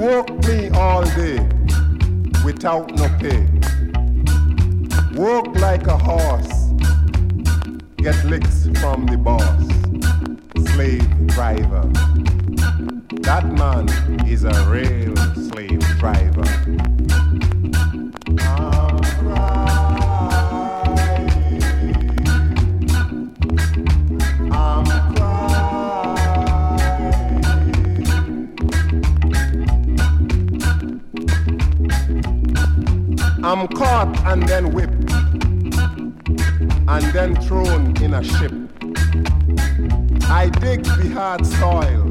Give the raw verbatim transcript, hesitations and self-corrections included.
work me all day without no pay. Work like a horse, get licks from the boss. Slave driver, that man is a real slave driver. I'm crying, I'm crying. I'm caught and then whipped, and then thrown in a ship. I dig the hard soil